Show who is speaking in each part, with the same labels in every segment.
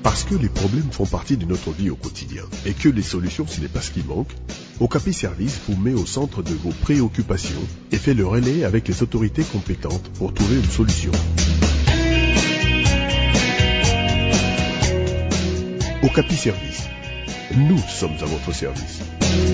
Speaker 1: Parce que les problèmes font partie de notre vie au quotidien et que les solutions, ce n'est pas ce qui manque, Okapi Service vous met au centre de vos préoccupations et fait le relais avec les autorités compétentes pour trouver une solution. Okapi Service. Nous sommes à votre service.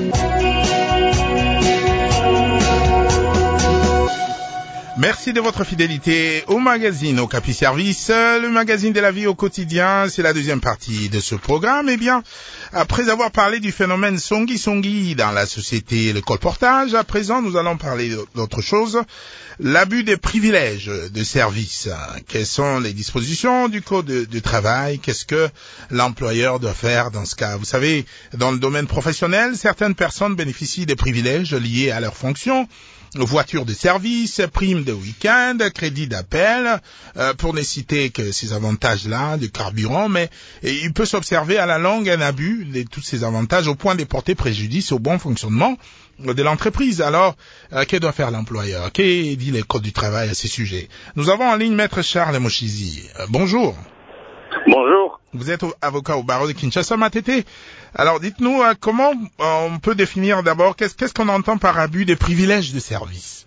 Speaker 2: Merci de votre fidélité au magazine Okapi Service, le magazine de la vie au quotidien. C'est la deuxième partie de ce programme. Eh bien, après avoir parlé du phénomène Songi dans la société, le colportage, à présent, nous allons parler d'autre chose. L'abus des privilèges de service. Quelles sont les dispositions du Code du travail? Qu'est-ce que l'employeur doit faire dans ce cas? Vous savez, dans le domaine professionnel, certaines personnes bénéficient des privilèges liés à leur fonction. Voitures de service, primes de week-end, crédit d'appel, pour ne citer que ces avantages-là, du carburant, mais il peut s'observer à la longue un abus de tous ces avantages au point de porter préjudice au bon fonctionnement de l'entreprise. Alors, que doit faire l'employeur? Que dit le Code du travail à ces sujets? Nous avons en ligne Maître Charles Moshizi. Bonjour.
Speaker 3: Bonjour.
Speaker 2: Vous êtes avocat au barreau de Kinshasa, Matete. Alors, dites-nous, comment on peut définir d'abord, qu'est-ce qu'on entend par abus des privilèges de service?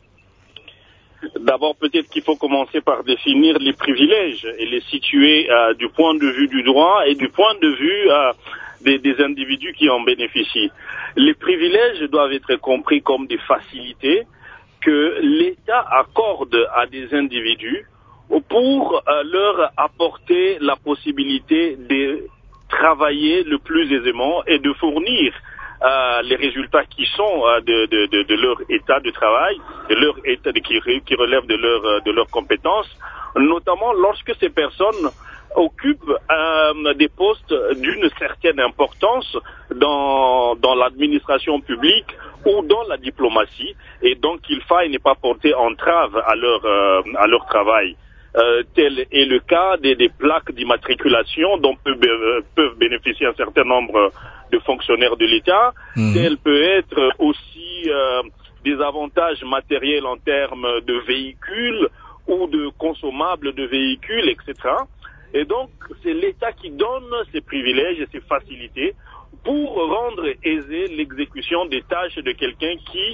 Speaker 3: D'abord, peut-être qu'il faut commencer par définir les privilèges et les situer du point de vue du droit et du point de vue des individus qui en bénéficient. Les privilèges doivent être compris comme des facilités que l'État accorde à des individus pour leur apporter la possibilité de travailler le plus aisément et de fournir les résultats qui sont de leur état de travail, de leur état qui relèvent de leurs compétences, notamment lorsque ces personnes occupent des postes d'une certaine importance dans l'administration publique ou dans la diplomatie, et donc il faille ne pas porter entrave à leur travail. Tel est le cas des plaques d'immatriculation dont peuvent bénéficier un certain nombre de fonctionnaires de l'État. Tel peut être aussi des avantages matériels en termes de véhicules ou de consommables de véhicules, etc. Et donc, c'est l'État qui donne ces privilèges et ces facilités pour rendre aisée l'exécution des tâches de quelqu'un qui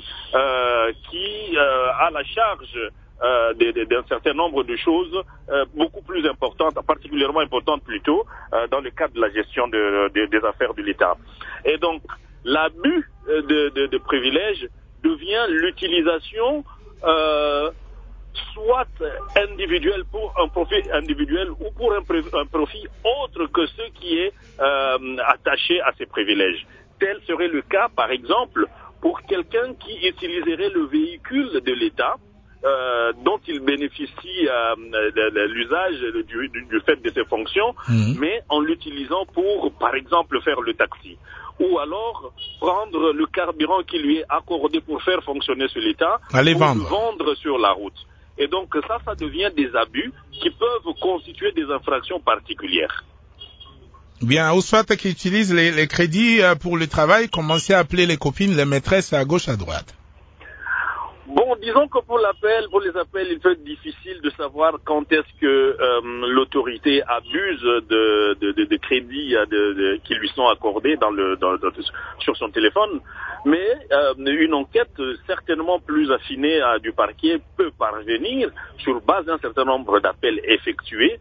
Speaker 3: a la charge d'un certain nombre de choses beaucoup plus importantes, particulièrement importantes plutôt, dans le cadre de la gestion des affaires de l'État. Et donc, l'abus de privilèges devient l'utilisation soit individuel pour un profit individuel ou pour un profit autre que ce qui est attaché à ces privilèges. Tel serait le cas, par exemple, pour quelqu'un qui utiliserait le véhicule de l'État dont il bénéficie de l'usage du fait de ses fonctions, mais en l'utilisant pour, par exemple, faire le taxi. Ou alors prendre le carburant qui lui est accordé pour faire fonctionner sur l'État, pour le vendre sur la route. Et donc ça devient des abus qui peuvent constituer des infractions particulières.
Speaker 2: Bien, ou soit qui utilisent les crédits pour le travail, commencez à appeler les copines, les maîtresses à gauche, à droite.
Speaker 3: Bon, disons que pour les appels, il peut être difficile de savoir quand est-ce que l'autorité abuse de crédits qui lui sont accordés sur son téléphone. Mais une enquête certainement plus affinée du parquet peut parvenir, sur base d'un certain nombre d'appels effectués,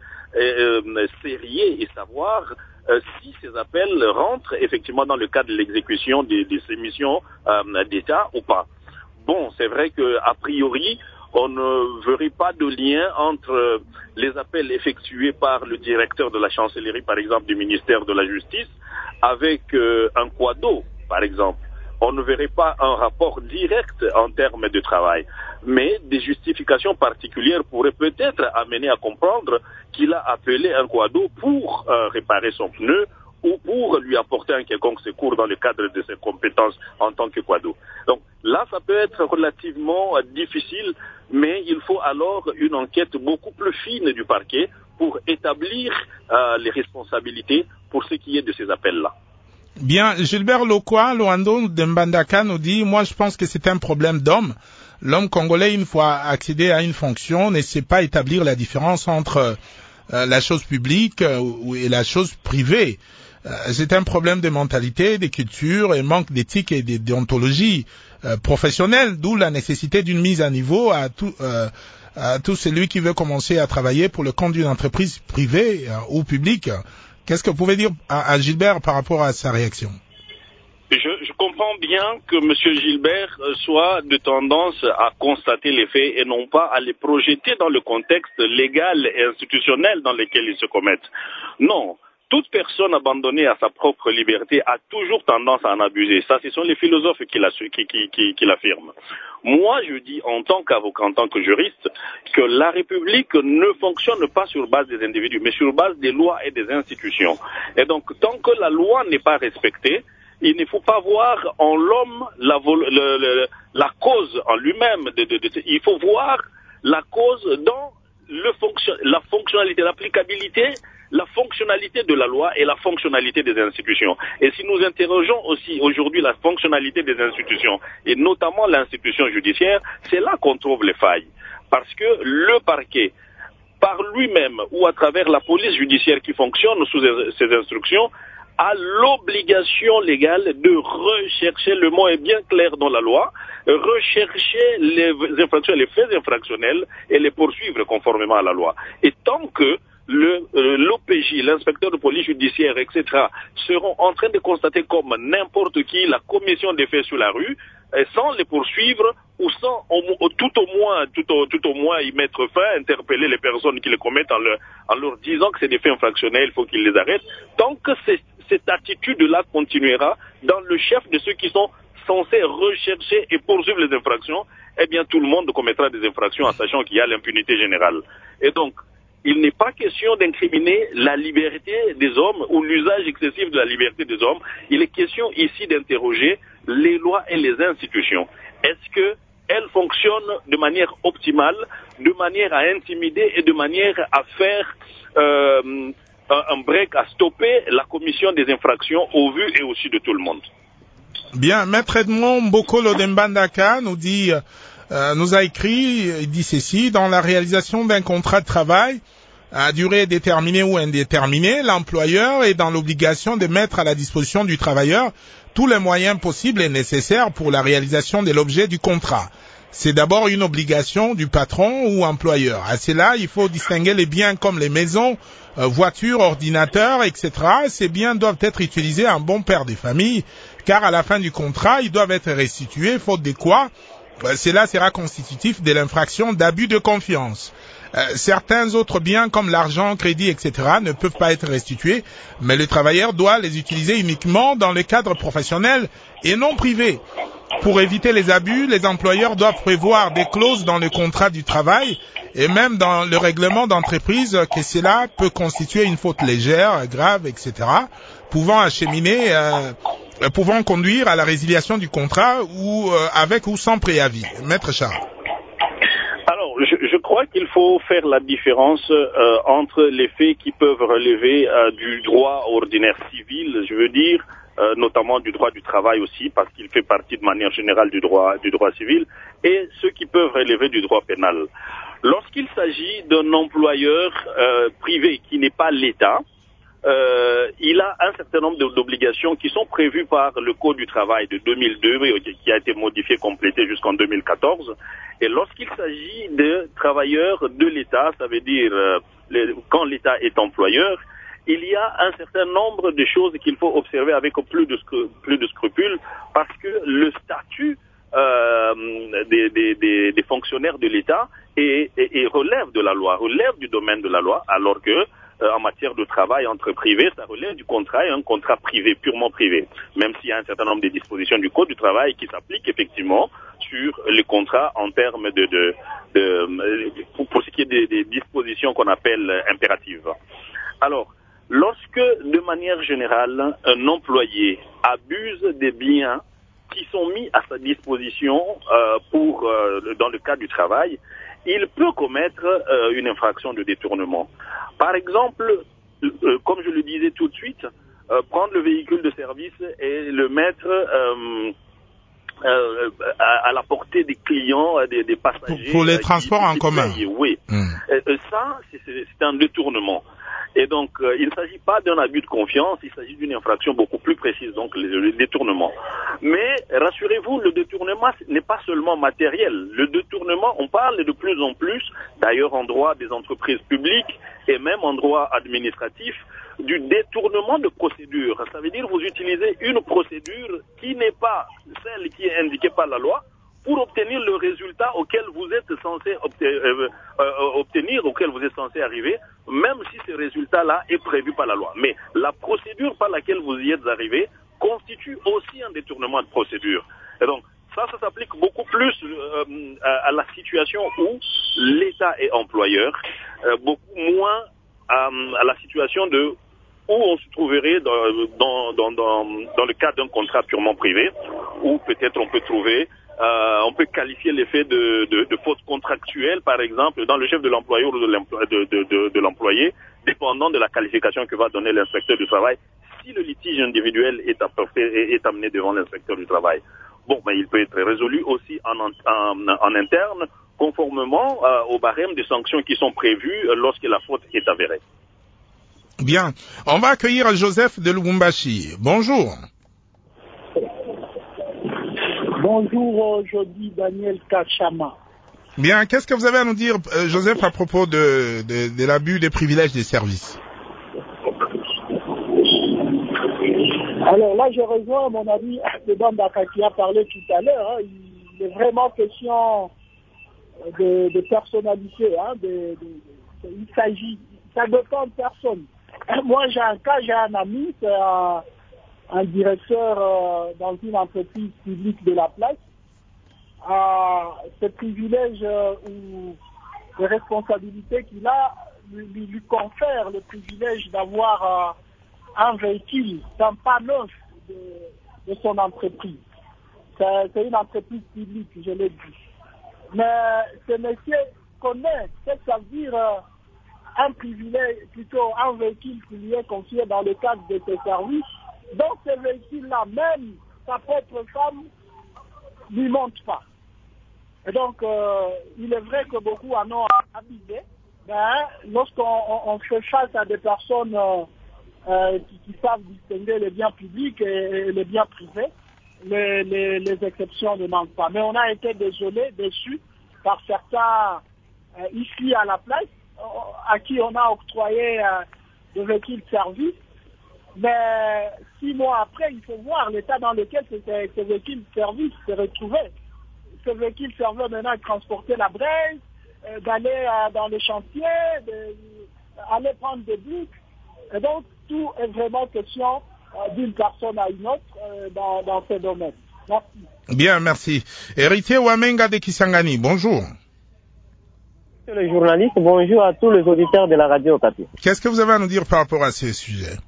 Speaker 3: sérier et savoir si ces appels rentrent effectivement dans le cadre de l'exécution de ces missions d'État ou pas. Bon, c'est vrai qu'a priori, on ne verrait pas de lien entre les appels effectués par le directeur de la chancellerie, par exemple, du ministère de la Justice, avec un quado, par exemple. On ne verrait pas un rapport direct en termes de travail. Mais des justifications particulières pourraient peut-être amener à comprendre qu'il a appelé un quado pour réparer son pneu ou pour lui apporter un quelconque secours dans le cadre de ses compétences en tant que quado. Donc là, ça peut être relativement difficile, mais il faut alors une enquête beaucoup plus fine du parquet pour établir les responsabilités pour ce qui est de ces appels-là.
Speaker 2: Bien, Gilbert Lokwa, Loando de Mbandaka nous dit, moi je pense que c'est un problème d'homme. L'homme congolais, une fois accédé à une fonction, ne sait pas établir la différence entre la chose publique et la chose privée. C'est un problème de mentalité, de culture et manque d'éthique et de déontologie professionnelle, d'où la nécessité d'une mise à niveau à tout celui qui veut commencer à travailler pour le compte d'une entreprise privée ou publique. Qu'est-ce que vous pouvez dire à Gilbert par rapport à sa réaction?
Speaker 3: Je comprends bien que M. Gilbert soit de tendance à constater les faits et non pas à les projeter dans le contexte légal et institutionnel dans lequel ils se commettent. Non. Toute personne abandonnée à sa propre liberté a toujours tendance à en abuser. Ça, ce sont les philosophes qui l'affirment. Moi, je dis en tant qu'avocat, en tant que juriste, que la République ne fonctionne pas sur base des individus, mais sur base des lois et des institutions. Et donc, tant que la loi n'est pas respectée, il ne faut pas voir en l'homme la cause en lui-même. Il faut voir la cause dans la fonctionnalité, l'applicabilité, la fonctionnalité de la loi et la fonctionnalité des institutions. Et si nous interrogeons aussi aujourd'hui la fonctionnalité des institutions, et notamment l'institution judiciaire, c'est là qu'on trouve les failles. Parce que le parquet, par lui-même ou à travers la police judiciaire qui fonctionne sous ses instructions, a l'obligation légale de rechercher, le mot est bien clair dans la loi, rechercher les infractions, les faits infractionnels et les poursuivre conformément à la loi. Et tant que l'OPJ, l'inspecteur de police judiciaire, etc., seront en train de constater comme n'importe qui la commission des faits sur la rue, sans les poursuivre ou sans tout au moins y mettre fin, interpeller les personnes qui les commettent en leur disant que c'est des faits infractionnels, il faut qu'ils les arrêtent. Tant que cette attitude-là continuera dans le chef de ceux qui sont censés rechercher et poursuivre les infractions, eh bien tout le monde commettra des infractions en sachant qu'il y a l'impunité générale. Et donc, il n'est pas question d'incriminer la liberté des hommes ou l'usage excessif de la liberté des hommes. Il est question ici d'interroger les lois et les institutions. Est-ce qu'elles fonctionnent de manière optimale, de manière à intimider et de manière à faire un break, à stopper la commission des infractions au vu et au su de tout le monde?
Speaker 2: Bien, Maître Edmond Mbokolo Dembandaka nous a écrit, il dit ceci: dans la réalisation d'un contrat de travail à durée déterminée ou indéterminée, l'employeur est dans l'obligation de mettre à la disposition du travailleur tous les moyens possibles et nécessaires pour la réalisation de l'objet du contrat. C'est d'abord une obligation du patron ou employeur. À cela, il faut distinguer les biens comme les maisons, voitures, ordinateurs, etc. Ces biens doivent être utilisés en bon père des familles, car à la fin du contrat, ils doivent être restitués, faute de quoi cela sera constitutif de l'infraction d'abus de confiance. Certains autres biens comme l'argent, crédit, etc. ne peuvent pas être restitués, mais le travailleur doit les utiliser uniquement dans le cadre professionnel et non privé. Pour éviter les abus, les employeurs doivent prévoir des clauses dans le contrat du travail et même dans le règlement d'entreprise que cela peut constituer une faute légère, grave, etc., pouvant conduire à la résiliation du contrat ou avec ou sans préavis. Maître Charles.
Speaker 3: Alors, je crois qu'il faut faire la différence entre les faits qui peuvent relever du droit ordinaire civil, je veux dire, notamment du droit du travail aussi, parce qu'il fait partie de manière générale du droit civil, et ceux qui peuvent relever du droit pénal. Lorsqu'il s'agit d'un employeur privé qui n'est pas l'État, il a un certain nombre d'obligations qui sont prévues par le Code du travail de 2002, qui a été modifié, complété jusqu'en 2014. Et lorsqu'il s'agit de travailleurs de l'État, ça veut dire quand l'État est employeur, il y a un certain nombre de choses qu'il faut observer avec plus de scrupules, parce que le statut des fonctionnaires de l'État relève de la loi, relève du domaine de la loi, alors que en matière de travail entre privés, ça relève du contrat et un contrat privé, purement privé. Même s'il y a un certain nombre de dispositions du Code du travail qui s'appliquent effectivement sur les contrats en termes pour ce qui est des dispositions qu'on appelle impératives. Alors, lorsque, de manière générale, un employé abuse des biens qui sont mis à sa disposition dans le cadre du travail, il peut commettre une infraction de détournement. Par exemple, comme je le disais tout de suite, prendre le véhicule de service et le mettre à la portée des clients, des passagers.
Speaker 2: Pour les transports en commun.
Speaker 3: Oui. Ça, c'est un détournement. Et donc, il ne s'agit pas d'un abus de confiance, il s'agit d'une infraction beaucoup plus précise, donc le détournement. Mais rassurez-vous, le détournement n'est pas seulement matériel. Le détournement, on parle de plus en plus, d'ailleurs en droit des entreprises publiques et même en droit administratif, du détournement de procédure. Ça veut dire que vous utilisez une procédure qui n'est pas celle qui est indiquée par la loi pour obtenir le résultat auquel vous êtes censé obtenir, auquel vous êtes censé arriver, même si ce résultat-là est prévu par la loi. Mais la procédure par laquelle vous y êtes arrivé constitue aussi un détournement de procédure. Et donc, ça s'applique beaucoup plus à la situation où l'État est employeur, beaucoup moins à la situation où on se trouverait dans le cadre d'un contrat purement privé, où peut-être on peut trouver, on peut qualifier les faits de faute contractuelle, par exemple, dans le chef de l'employeur ou de l'employé, dépendant de la qualification que va donner l'inspecteur du travail, si le litige individuel est amené devant l'inspecteur du travail. Bon, mais il peut être résolu aussi en interne, conformément au barème des sanctions qui sont prévues lorsque la faute est avérée.
Speaker 2: Bien. On va accueillir Joseph de Lubumbashi. Bonjour.
Speaker 4: Bonjour, je dis Daniel Kachama.
Speaker 2: Bien. Qu'est-ce que vous avez à nous dire, Joseph, à propos de l'abus des privilèges des services?
Speaker 4: Alors là, je rejoins mon ami Bambaka qui a parlé tout à l'heure. Il est vraiment question de personnalité. Il s'agit, ça dépend de personne. Moi, j'ai un ami, c'est un directeur dans une entreprise publique de la place. Ce privilège ou les responsabilités qu'il a lui confère le privilège d'avoir un véhicule, un panneau de son entreprise. C'est une entreprise publique, je l'ai dit. Mais ce monsieur connaît ce que ça veut dire un privilège, plutôt un véhicule qui lui est confié dans le cadre de ses services. Donc ce véhicule-là, même sa propre femme, ne lui monte pas. Et donc, il est vrai que beaucoup en ont abusé, mais lorsqu'on fait face à des personnes qui savent distinguer les biens publics et les biens privés, les exceptions ne manquent pas. Mais on a été déçus par certains ici à la place, à qui on a octroyé des véhicules de service. Mais 6 mois après, il faut voir l'état dans lequel ces véhicules de service se retrouvaient. Ces véhicules servaient maintenant à transporter la braise, d'aller dans les chantiers, d'aller prendre des briques. Et donc, tout est vraiment question d'une personne à une autre dans ces domaines. Merci.
Speaker 2: Bien, merci. Héritier Wamenga de Kisangani, bonjour.
Speaker 5: Monsieur le journaliste, bonjour à tous les auditeurs de la radio Okapi.
Speaker 2: Qu'est-ce que vous avez à nous dire par rapport à ces sujets?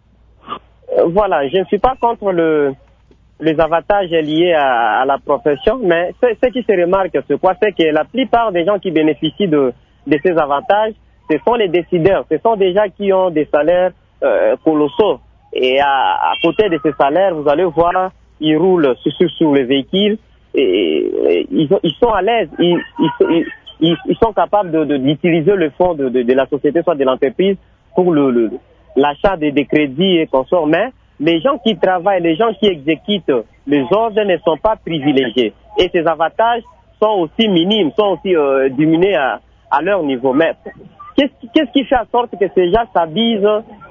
Speaker 5: Voilà, je ne suis pas contre les avantages liés à la profession, mais ce qui se remarque, c'est que la plupart des gens qui bénéficient de ces avantages, ce sont les décideurs, ce sont des gens qui ont des salaires colossaux. Et à côté de ces salaires, vous allez voir, ils roulent sur les véhicules et ils sont à l'aise, ils sont capables d'utiliser le fonds de la société, soit de l'entreprise, pour l'achat des crédits et consorts. Mais les gens qui travaillent, les gens qui exécutent les ordres ne sont pas privilégiés. Et ces avantages sont aussi minimes, sont aussi diminués à leur niveau. Mais qu'est-ce qui fait en sorte que ces gens s'abusent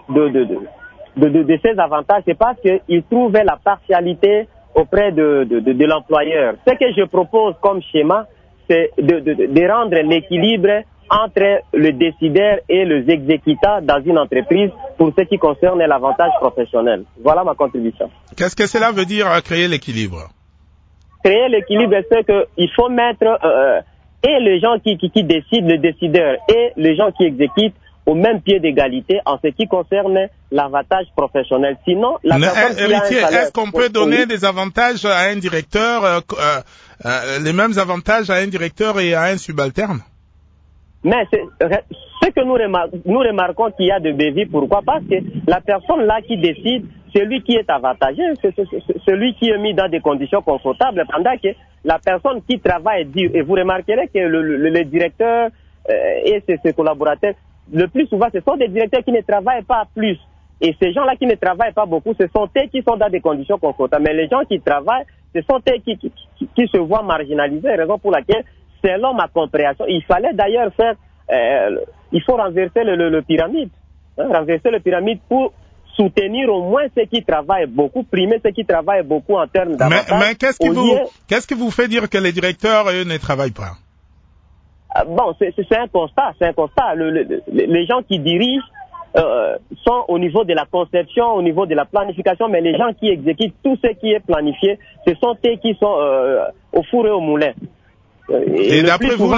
Speaker 5: de ces avantages? C'est parce qu'ils trouvent la partialité auprès de l'employeur. Ce que je propose comme schéma, c'est de rendre l'équilibre entre le décideur et les exécutants dans une entreprise pour ce qui concerne l'avantage professionnel. Voilà ma contribution.
Speaker 2: Qu'est-ce que cela veut dire, créer l'équilibre?
Speaker 5: Créer l'équilibre, c'est qu'il faut mettre et les gens qui décident, le décideur, et les gens qui exécutent au même pied d'égalité en ce qui concerne l'avantage professionnel. Sinon,
Speaker 2: Héritier, est-ce qu'on peut donner des avantages à un directeur, les mêmes avantages à un directeur et à un subalterne?
Speaker 5: Mais ce que nous remarquons qu'il y a de bévis, pourquoi? Parce que la personne là qui décide, celui qui est avantagé, c'est celui qui est mis dans des conditions confortables, pendant que la personne qui travaille dur, et vous remarquerez que le directeur et ses collaborateurs, le plus souvent, ce sont des directeurs qui ne travaillent pas plus. Et ces gens-là qui ne travaillent pas beaucoup, ce sont eux qui sont dans des conditions confortables. Mais les gens qui travaillent, ce sont eux qui se voient marginalisés, raison pour laquelle, selon ma compréhension, il fallait d'ailleurs faire, il faut renverser le pyramide. Renverser le pyramide pour soutenir au moins ceux qui travaillent beaucoup, primer ceux qui travaillent beaucoup en termes d'avantages.
Speaker 2: Mais qu'est-ce qui vous fait dire que les directeurs, eux, ne travaillent pas?
Speaker 5: Bon, c'est un constat, les gens qui dirigent sont au niveau de la conception, au niveau de la planification, mais les gens qui exécutent tout ce qui est planifié, ce sont eux qui sont au four et au moulin.
Speaker 2: Et d'après vous,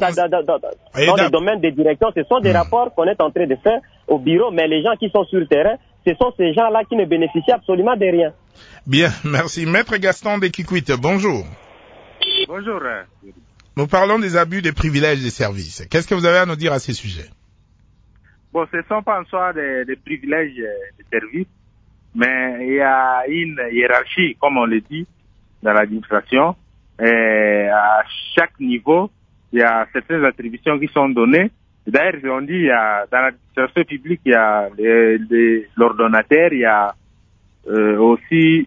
Speaker 5: dans le domaine des directions, ce sont des rapports qu'on est en train de faire au bureau, mais les gens qui sont sur le terrain, ce sont ces gens-là qui ne bénéficient absolument de rien.
Speaker 2: Bien, merci. Maître Gaston de Kikwit, bonjour.
Speaker 6: Bonjour.
Speaker 2: Nous parlons des abus des privilèges des services. Qu'est-ce que vous avez à nous dire à ce sujet?
Speaker 6: Bon, ce ne sont pas en soi des privilèges de services, mais il y a une hiérarchie, comme on le dit, dans l'administration. Et à chaque niveau, il y a certaines attributions qui sont données. D'ailleurs, on dit, dans l'administration publique, il y a l'ordonnateur, il y a aussi,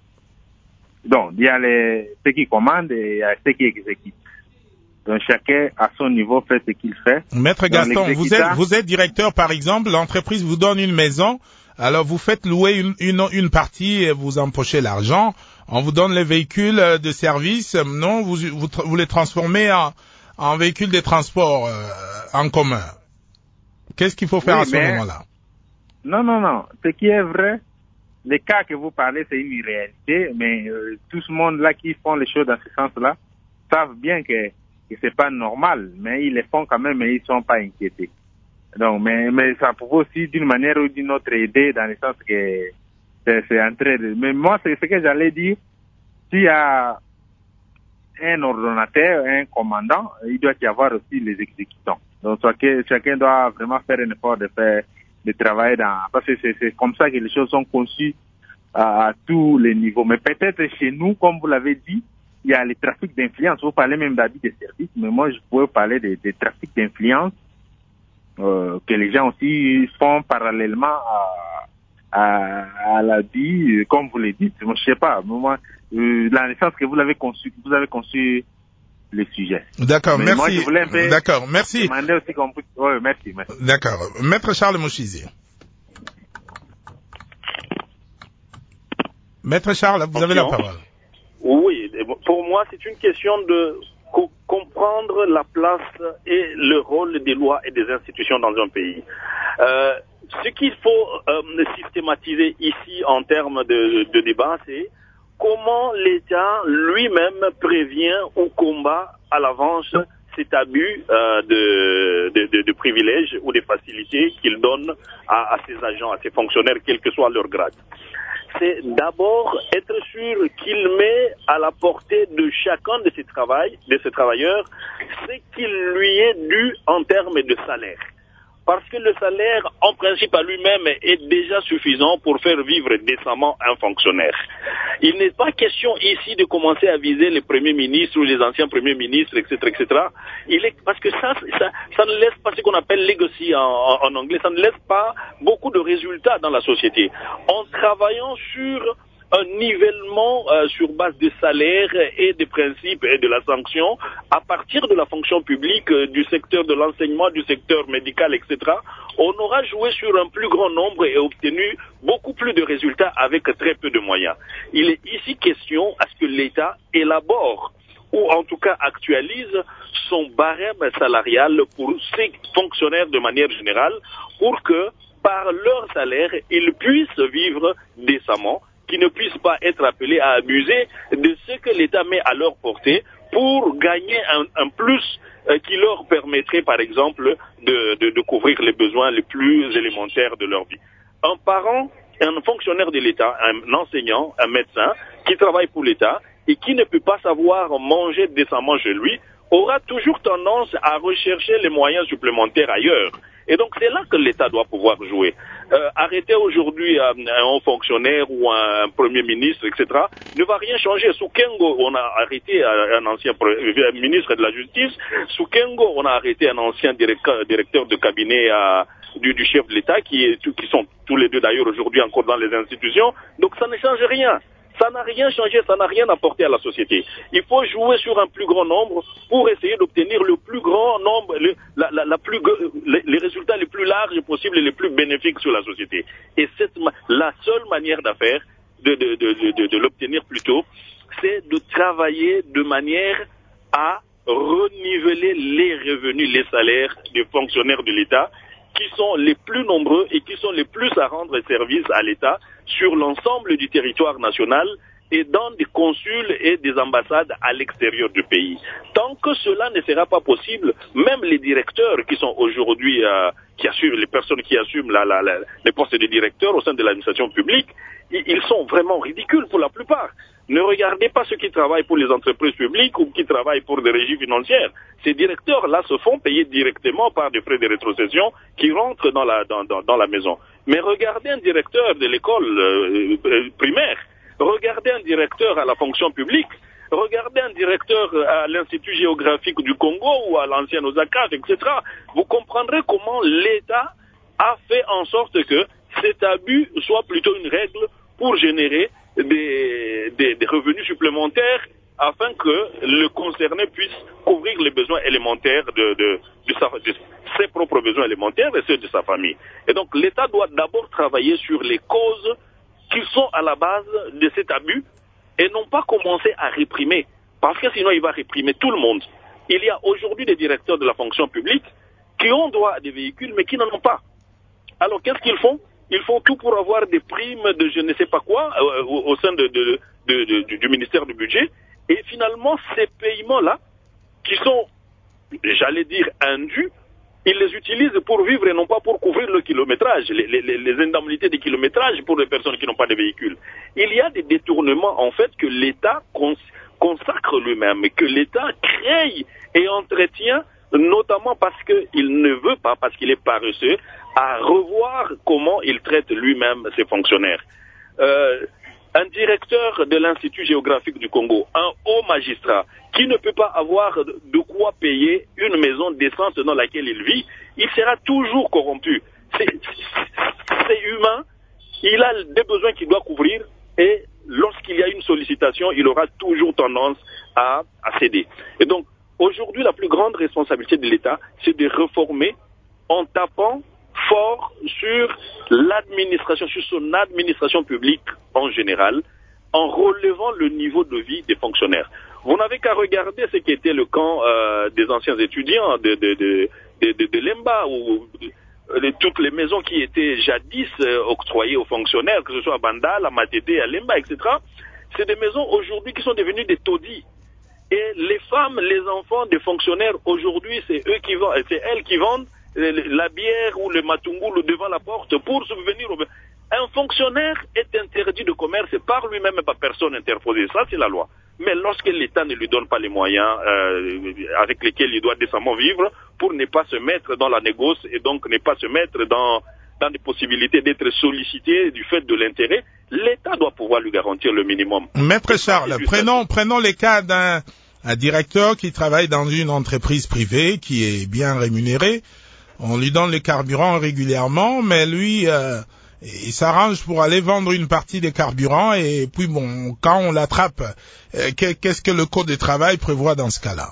Speaker 6: donc, il y a ceux qui commandent et il y a ceux qui exécutent. Donc, chacun, à son niveau, fait ce qu'il fait.
Speaker 2: Maître Gaston, vous êtes directeur, par exemple, l'entreprise vous donne une maison, alors vous faites louer une partie et vous empochez l'argent, on vous donne les véhicules de service, non, vous les transformez en véhicules de transport en commun. Qu'est-ce qu'il faut faire à ce moment-là?
Speaker 6: Non. Ce qui est vrai, les cas que vous parlez, c'est une réalité, mais tout ce monde-là qui font les choses dans ce sens-là savent bien que c'est pas normal, mais ils les font quand même et ils sont pas inquiétés. Donc, mais ça peut aussi d'une manière ou d'une autre aider dans le sens que c'est en train de... Mais moi, c'est ce que j'allais dire. S'il y a un ordonnateur, un commandant, il doit y avoir aussi les exécutants. Donc, chacun doit vraiment faire un effort de travailler parce que c'est comme ça que les choses sont conçues à tous les niveaux. Mais peut-être chez nous, comme vous l'avez dit, il y a les trafics d'influence. Vous parlez même d'abus de service, mais moi, je pourrais parler des trafics d'influence que les gens aussi font parallèlement à la vie, comme vous le dites. Moi, je sais pas. Moi, la naissance que vous avez conçu le sujet.
Speaker 2: D'accord,
Speaker 6: mais
Speaker 2: merci.
Speaker 6: Moi, je voulais un peu
Speaker 2: D'accord, merci.
Speaker 6: Demander aussi qu'on puisse... Oui, merci.
Speaker 2: D'accord. Maître Charles Mouchizi. Maître Charles, vous avez la parole.
Speaker 3: Oui, pour moi, c'est une question de comprendre la place et le rôle des lois et des institutions dans un pays. Ce qu'il faut systématiser ici en termes de débat, c'est comment l'État lui-même prévient ou combat à l'avance cet abus de privilèges ou de facilités qu'il donne à ses agents, à ses fonctionnaires, quel que soit leur grade. C'est d'abord être sûr qu'il met à la portée de chacun de ses travailleurs ce qu'il lui est dû en termes de salaire. Parce que le salaire, en principe à lui-même, est déjà suffisant pour faire vivre décemment un fonctionnaire. Il n'est pas question ici de commencer à viser les premiers ministres ou les anciens premiers ministres, etc., etc. Parce que ça ne laisse pas ce qu'on appelle legacy en anglais, ça ne laisse pas beaucoup de résultats dans la société. En travaillant sur un nivellement sur base de salaire et des principes et de la sanction à partir de la fonction publique, du secteur de l'enseignement, du secteur médical, etc. On aura joué sur un plus grand nombre et obtenu beaucoup plus de résultats avec très peu de moyens. Il est ici question à ce que l'État élabore ou en tout cas actualise son barème salarial pour ses fonctionnaires de manière générale pour que par leur salaire, ils puissent vivre décemment, qui ne puissent pas être appelés à abuser de ce que l'État met à leur portée pour gagner un plus qui leur permettrait, par exemple, de couvrir les besoins les plus élémentaires de leur vie. Un parent, un fonctionnaire de l'État, un enseignant, un médecin qui travaille pour l'État et qui ne peut pas savoir manger décemment chez lui, aura toujours tendance à rechercher les moyens supplémentaires ailleurs. Et donc c'est là que l'État doit pouvoir jouer. Arrêter aujourd'hui un haut fonctionnaire ou un premier ministre, etc., ne va rien changer. Sous Kengo, on a arrêté un ancien ministre de la Justice. Sous Kengo, on a arrêté un ancien directeur de cabinet du chef de l'État, qui sont tous les deux d'ailleurs aujourd'hui encore dans les institutions. Donc ça ne change rien. Ça n'a rien changé, ça n'a rien apporté à la société. Il faut jouer sur un plus grand nombre pour essayer d'obtenir le plus grand nombre, les résultats les plus larges possibles et les plus bénéfiques sur la société. Et la seule manière d'affaire, de l'obtenir plutôt, c'est de travailler de manière à reniveler les revenus, les salaires des fonctionnaires de l'État, qui sont les plus nombreux et qui sont les plus à rendre service à l'État sur l'ensemble du territoire national et dans des consuls et des ambassades à l'extérieur du pays. Tant que cela ne sera pas possible, même les directeurs qui sont aujourd'hui, les personnes qui assument les postes de directeurs au sein de l'administration publique, ils sont vraiment ridicules pour la plupart. Ne regardez pas ceux qui travaillent pour les entreprises publiques ou qui travaillent pour des régies financières. Ces directeurs-là se font payer directement par des frais de rétrocession qui rentrent dans la maison. Mais regardez un directeur de l'école primaire, regardez un directeur à la fonction publique, regardez un directeur à l'Institut géographique du Congo ou à l'ancienne OSACAF, etc. Vous comprendrez comment l'État a fait en sorte que cet abus soit plutôt une règle pour générer des revenus supplémentaires afin que le concerné puisse couvrir les besoins élémentaires de ses propres besoins élémentaires et ceux de sa famille. Et donc l'État doit d'abord travailler sur les causes qui sont à la base de cet abus et non pas commencer à réprimer, parce que sinon il va réprimer tout le monde. Il y a aujourd'hui des directeurs de la fonction publique qui ont droit à des véhicules mais qui n'en ont pas. Alors qu'est-ce qu'ils font? Ils font tout pour avoir des primes de je ne sais pas quoi au sein du ministère du budget. Et finalement, ces paiements-là, qui sont, j'allais dire, indus, ils les utilisent pour vivre et non pas pour couvrir le kilométrage, les indemnités de kilométrage pour les personnes qui n'ont pas de véhicules. Il y a des détournements, en fait, que l'État consacre lui-même, que l'État crée et entretient, notamment parce qu'il ne veut pas, parce qu'il est paresseux, à revoir comment il traite lui-même ses fonctionnaires. Un directeur de l'Institut géographique du Congo, un haut magistrat, qui ne peut pas avoir de quoi payer une maison décente dans laquelle il vit, il sera toujours corrompu. C'est humain, il a des besoins qu'il doit couvrir et lorsqu'il y a une sollicitation, il aura toujours tendance à céder. Et donc, aujourd'hui, la plus grande responsabilité de l'État, c'est de réformer en tapant fort sur l'administration, sur son administration publique en général, en relevant le niveau de vie des fonctionnaires. Vous n'avez qu'à regarder ce qui était le camp des anciens étudiants de Lemba, ou toutes les maisons qui étaient jadis octroyées aux fonctionnaires, que ce soit à Bandal, à Matete, à Lemba, etc. C'est des maisons aujourd'hui qui sont devenues des taudis. Et les femmes, les enfants des fonctionnaires aujourd'hui, c'est elles qui vendent la bière ou le matungulu devant la porte pour subvenir au... Un fonctionnaire est interdit de commerce par lui-même et par personne interposée. Ça, c'est la loi. Mais lorsque l'État ne lui donne pas les moyens avec lesquels il doit décemment vivre pour ne pas se mettre dans la négoce et donc ne pas se mettre dans des possibilités d'être sollicité du fait de l'intérêt, l'État doit pouvoir lui garantir le minimum.
Speaker 2: Maître Charles, prenons les cas d'un directeur qui travaille dans une entreprise privée qui est bien rémunérée. On lui donne le carburant régulièrement, mais lui, il s'arrange pour aller vendre une partie des carburants et puis bon, quand on l'attrape, qu'est-ce que le Code du travail prévoit dans ce cas-là?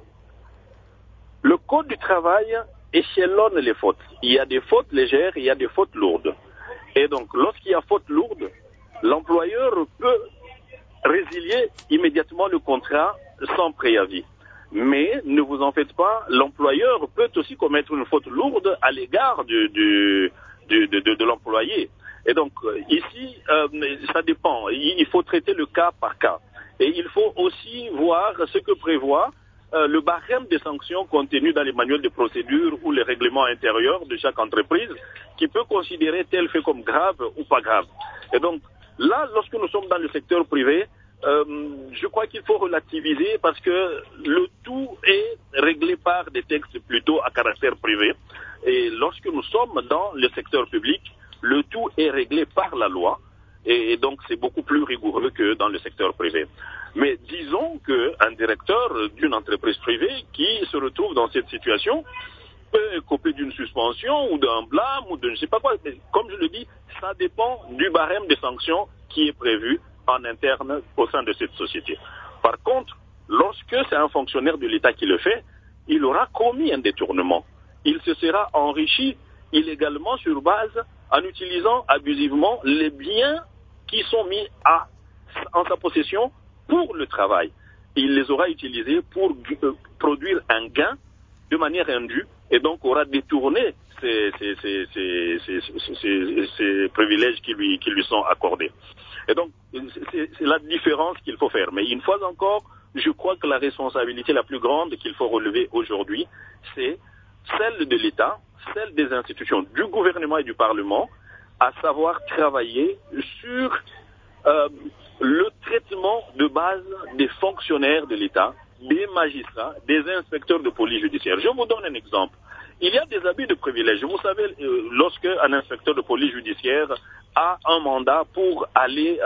Speaker 3: Le Code du travail échelonne les fautes. Il y a des fautes légères, il y a des fautes lourdes. Et donc, lorsqu'il y a faute lourde, l'employeur peut résilier immédiatement le contrat sans préavis. Mais ne vous en faites pas, l'employeur peut aussi commettre une faute lourde à l'égard de l'employé. Et donc ici, ça dépend. Il faut traiter le cas par cas. Et il faut aussi voir ce que prévoit le barème des sanctions contenu dans les manuels de procédure ou les règlements intérieurs de chaque entreprise qui peut considérer tel fait comme grave ou pas grave. Et donc là, lorsque nous sommes dans le secteur privé, je crois qu'il faut relativiser parce que le tout est réglé par des textes plutôt à caractère privé. Et lorsque nous sommes dans le secteur public, le tout est réglé par la loi. Et donc, c'est beaucoup plus rigoureux que dans le secteur privé. Mais disons qu'un directeur d'une entreprise privée qui se retrouve dans cette situation peut couper d'une suspension ou d'un blâme ou de je ne sais pas quoi. Mais comme je le dis, ça dépend du barème des sanctions qui est prévu en interne au sein de cette société. Par contre, lorsque c'est un fonctionnaire de l'État qui le fait, il aura commis un détournement. Il se sera enrichi illégalement sur base en utilisant abusivement les biens qui sont mis en sa possession pour le travail. Il les aura utilisés pour produire un gain de manière indue et donc aura détourné ces privilèges qui lui sont accordés. Et donc, c'est la différence qu'il faut faire. Mais une fois encore, je crois que la responsabilité la plus grande qu'il faut relever aujourd'hui, c'est celle de l'État, celle des institutions, du gouvernement et du Parlement, à savoir travailler sur le traitement de base des fonctionnaires de l'État, des magistrats, des inspecteurs de police judiciaire. Je vous donne un exemple. Il y a des abus de privilèges. Vous savez, lorsque un inspecteur de police judiciaire a un mandat pour aller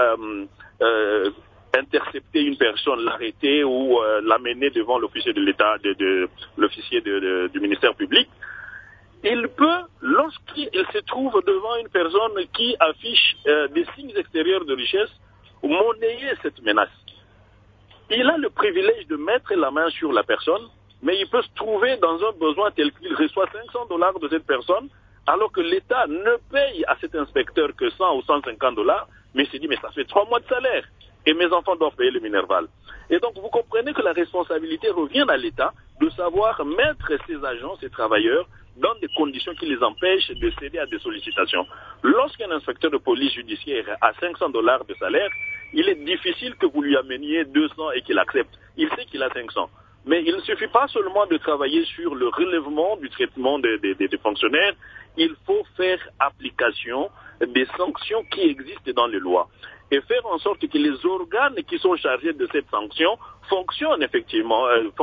Speaker 3: intercepter une personne, l'arrêter ou l'amener devant l'officier de l'État, l'officier du ministère public, il peut, lorsqu'il se trouve devant une personne qui affiche des signes extérieurs de richesse, monnayer cette menace. Il a le privilège de mettre la main sur la personne, mais il peut se trouver dans un besoin tel qu'il reçoit $500 de cette personne, alors que l'État ne paye à cet inspecteur que 100 ou 150 $, mais il se dit, mais ça fait 3 mois de salaire, et mes enfants doivent payer le Minerval. Et donc, vous comprenez que la responsabilité revient à l'État de savoir mettre ses agents, ses travailleurs, dans des conditions qui les empêchent de céder à des sollicitations. Lorsqu'un inspecteur de police judiciaire a $500 de salaire, il est difficile que vous lui ameniez 200 et qu'il accepte. Il sait qu'il a 500. Mais il ne suffit pas seulement de travailler sur le relèvement du traitement des fonctionnaires, il faut faire application des sanctions qui existent dans les lois et faire en sorte que les organes qui sont chargés de cette sanction fonctionnent effectivement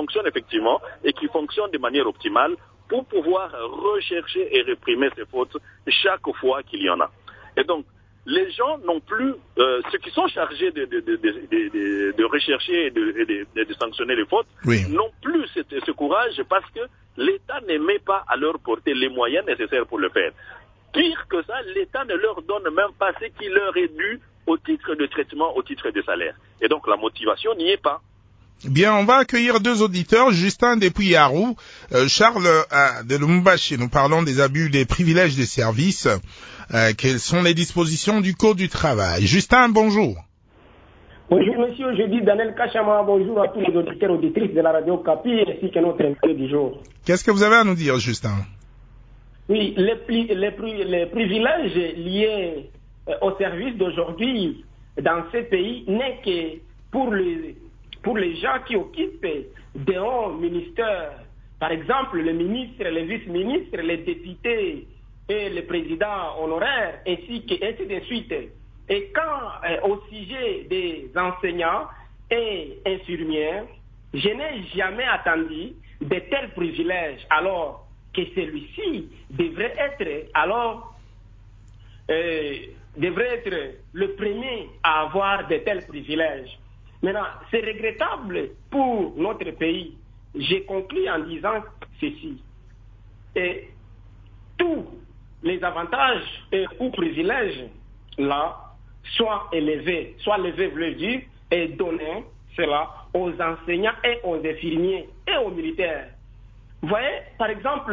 Speaker 3: et qui fonctionnent de manière optimale pour pouvoir rechercher et réprimer ces fautes chaque fois qu'il y en a. Et donc, les gens n'ont plus, ceux qui sont chargés de rechercher et de sanctionner les fautes, n'ont plus ce courage parce que l'État ne met pas à leur portée les moyens nécessaires pour le faire. Pire que ça, l'État ne leur donne même pas ce qui leur est dû au titre de traitement, au titre de salaire. Et donc la motivation n'y est pas.
Speaker 2: Bien, on va accueillir 2 auditeurs, Justin depuis Yarou, Charles de Lumumbashi. Nous parlons des abus des privilèges des services. Quelles sont les dispositions du Code du travail? Justin, bonjour.
Speaker 7: Bonjour monsieur, je dis Daniel Kachama, bonjour à tous les auditeurs et auditrices de la radio Capi ainsi que notre invité du jour.
Speaker 2: Qu'est-ce que vous avez à nous dire, Justin? Oui,
Speaker 7: les privilèges liés au service d'aujourd'hui dans ces pays n'est que pour les gens qui occupent des hauts ministères, par exemple les ministres, les vice-ministres, les députés et les présidents honoraires, ainsi de suite. Et quand au sujet des enseignants et infirmières, je n'ai jamais attendu de tels privilèges, alors que celui-ci devrait être le premier à avoir de tels privilèges. Maintenant, c'est regrettable pour notre pays. J'ai conclu en disant ceci. Et tous les avantages ou privilèges là soient élevés, veut dire, et donner cela aux enseignants et aux infirmiers et aux militaires. Vous voyez, par exemple,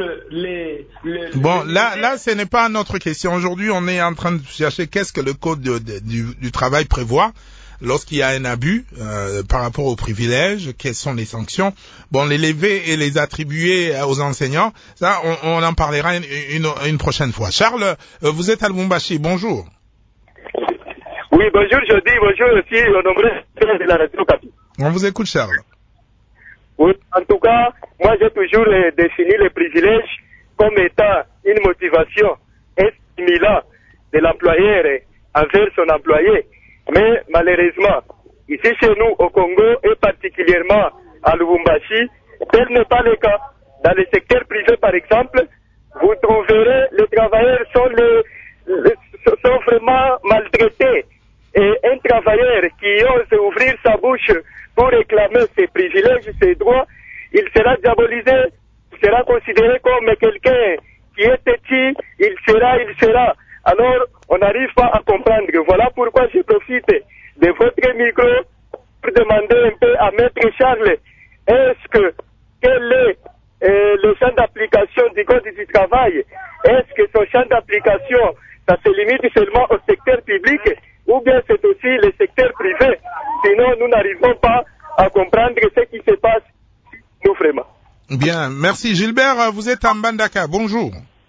Speaker 2: là, ce n'est pas notre question. Aujourd'hui, on est en train de chercher qu'est-ce que le Code du travail prévoit lorsqu'il y a un abus par rapport aux privilèges, quelles sont les sanctions. Bon, les lever et les attribuer aux enseignants, ça, on en parlera une prochaine fois. Charles, vous êtes à Lubumbashi, bonjour.
Speaker 8: Oui, bonjour, je dis bonjour aussi aux nombreux de la radio Capi.
Speaker 2: On vous écoute, Charles.
Speaker 8: Oui, en tout cas, moi j'ai toujours défini les privilèges comme étant une motivation, un stimulant de l'employeur envers son employé. Mais malheureusement, ici chez nous au Congo et particulièrement à Lubumbashi, tel n'est pas le cas. Dans le secteur privé, par exemple, vous trouverez les travailleurs sont vraiment maltraités. Et un travailleur qui ose ouvrir sa bouche pour réclamer ses privilèges, ses droits, il sera diabolisé, il sera considéré comme quelqu'un qui est petit, il sera. Alors, on n'arrive pas à comprendre. Voilà pourquoi je profite de votre micro pour demander un peu à Maître Charles, quel est le champ d'application du Code du travail? Est-ce que son champ d'application, ça se limite seulement au secteur public ou bien c'est aussi le secteur privé? Sinon, nous n'arrivons pas à comprendre ce qui se passe, nous vraiment.
Speaker 2: Bien, merci. Gilbert, vous êtes en Mbandaka. Bonjour.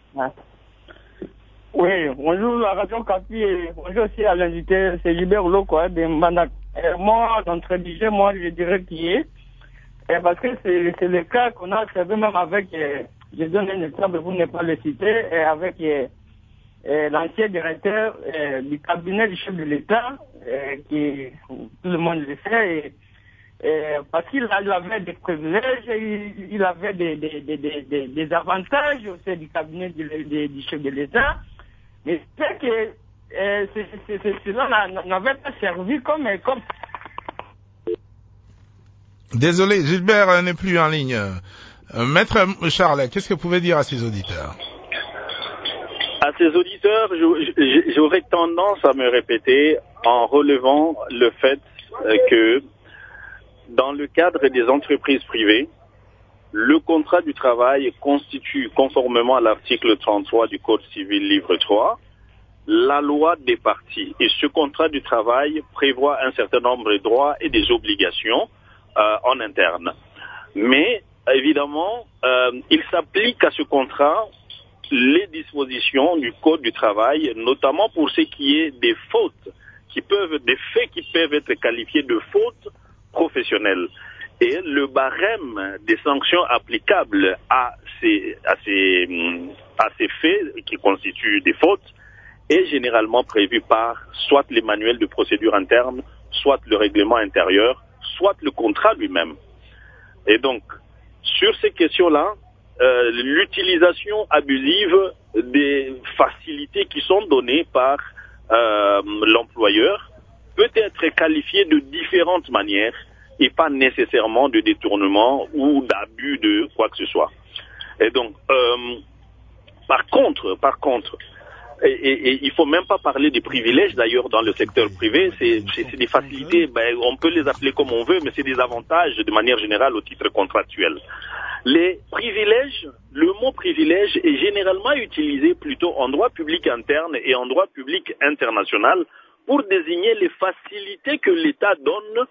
Speaker 9: Oui, bonjour à Radio Capi et bonjour aussi à l'invité, c'est Gilbert Loko de Mbandaka. Moi, d'entrée de jeu, je dirais qui est. Parce que c'est le cas qu'on a observé même avec, je donne un exemple, vous ne pas le citer, avec l'ancien directeur du cabinet du chef de l'État, qui tout le monde le sait, parce qu'il avait des privilèges, il avait des avantages au sein du cabinet du chef de l'État, mais c'est que cela n'avait pas servi comme
Speaker 2: Désolé, Gilbert n'est plus en ligne. Maître Charles, qu'est-ce que vous pouvez dire à ces auditeurs?
Speaker 3: À ces auditeurs, j'aurais tendance à me répéter en relevant le fait que dans le cadre des entreprises privées, le contrat du travail constitue, conformément à l'article 33 du Code civil livre 3, la loi des parties. Et ce contrat du travail prévoit un certain nombre de droits et des obligations en interne. Mais, évidemment, il s'applique à ce contrat les dispositions du Code du travail, notamment pour ce qui est des fautes, des faits qui peuvent être qualifiés de fautes professionnelles. Et le barème des sanctions applicables à ces faits qui constituent des fautes est généralement prévu par soit les manuels de procédure interne, soit le règlement intérieur, soit le contrat lui-même. Et donc, sur ces questions-là, l'utilisation abusive des facilités qui sont données par l'employeur peut être qualifiée de différentes manières et pas nécessairement de détournement ou d'abus de quoi que ce soit. Et donc, par contre, et il faut même pas parler des privilèges d'ailleurs dans le secteur privé, c'est des facilités, on peut les appeler comme on veut, mais c'est des avantages de manière générale au titre contractuel. Les privilèges, le mot privilège est généralement utilisé plutôt en droit public interne et en droit public international pour désigner les facilités que l'État donne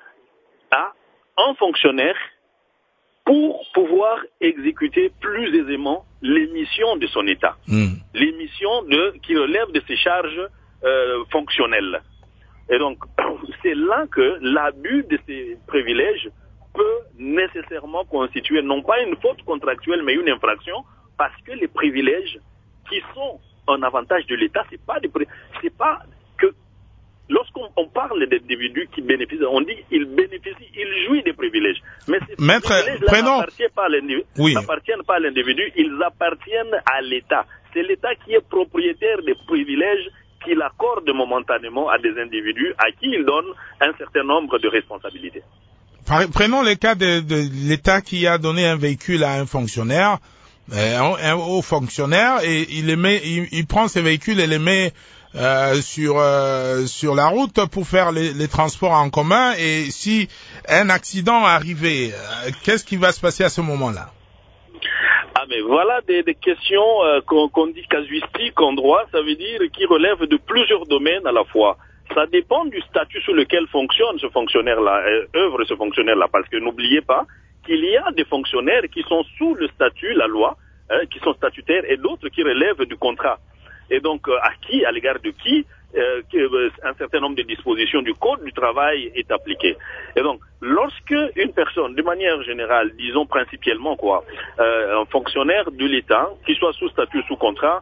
Speaker 3: à un fonctionnaire pour pouvoir exécuter plus aisément les missions de son État, les missions qui relèvent de ses charges fonctionnelles. Et donc, c'est là que l'abus de ces privilèges peut nécessairement constituer non pas une faute contractuelle, mais une infraction, parce que les privilèges qui sont un avantage de l'État, c'est pas que lorsqu'on parle d'individus qui bénéficient, on dit il jouit des privilèges. Mais ces privilèges-là n'appartiennent pas à l'individu, ils appartiennent à l'État. C'est l'État qui est propriétaire des privilèges qu'il accorde momentanément à des individus à qui il donne un certain nombre de responsabilités.
Speaker 2: Prenons le cas de l'État qui a donné un véhicule à un fonctionnaire, un haut fonctionnaire, et il prend ce véhicule et les met sur la route pour faire les transports en commun, et si un accident arrivait, qu'est-ce qui va se passer à ce moment-là?
Speaker 3: Ah mais voilà des questions qu'on dit casuistiques en droit, ça veut dire qui relèvent de plusieurs domaines à la fois. Ça dépend du statut sous lequel fonctionne ce fonctionnaire-là, œuvre ce fonctionnaire-là, parce que n'oubliez pas qu'il y a des fonctionnaires qui sont sous le statut, la loi, qui sont statutaires, et d'autres qui relèvent du contrat. Et donc, à l'égard de qui, un certain nombre de dispositions du Code du travail est appliqué. Et donc, lorsque une personne, de manière générale, disons principalement un fonctionnaire de l'État, qui soit sous statut, sous contrat,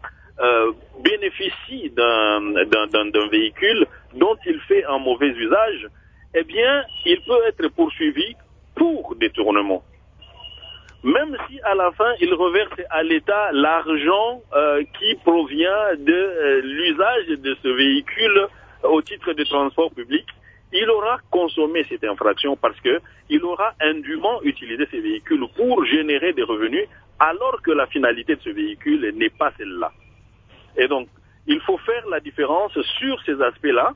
Speaker 3: bénéficie d'un véhicule dont il fait un mauvais usage, eh bien, il peut être poursuivi pour détournement. Même si à la fin, il reverse à l'État l'argent qui provient de l'usage de ce véhicule au titre de transport public, il aura consommé cette infraction parce que il aura indûment utilisé ces véhicules pour générer des revenus alors que la finalité de ce véhicule n'est pas celle-là. Et donc, il faut faire la différence sur ces aspects-là